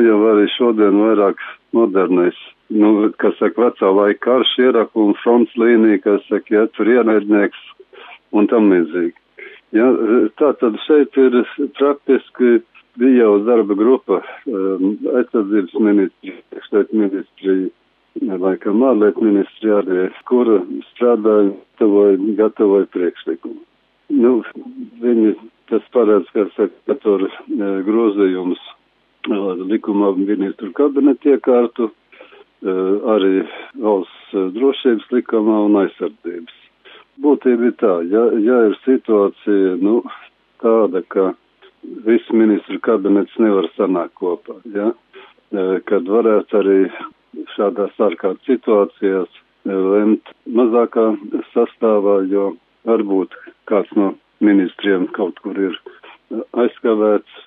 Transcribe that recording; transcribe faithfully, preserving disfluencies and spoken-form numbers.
jau arī šodien vairāk modernais, nu, kas saka, vecā laika karš ierakuma fronts līnija, kas saka, ja tur ienaidnieks un tam līdzīgi. Ja, tā tad šeit ir praktiski bija jau darba grupa, um, aizsardzības ministrija, iekšlietu ministrija, laikam ārlietu ministrija arī, kura strādāja, gatavoja, gatavoja priekšlikumu. Nu, viņi, tas paredz, ka saka, tur grozījums likumā ministru kabinetu iekārtu, arī valsts drošības likumā un aizsardzības. Būtība ir tā, ja, ja ir situācija, nu, tāda, ka viss ministru kabinets nevar sanākt kopā, ja, kad varētu arī šādās ārkārtas situācijās lemt mazākā sastāvā, jo varbūt kāds no ministriem kaut kur ir aizskavēts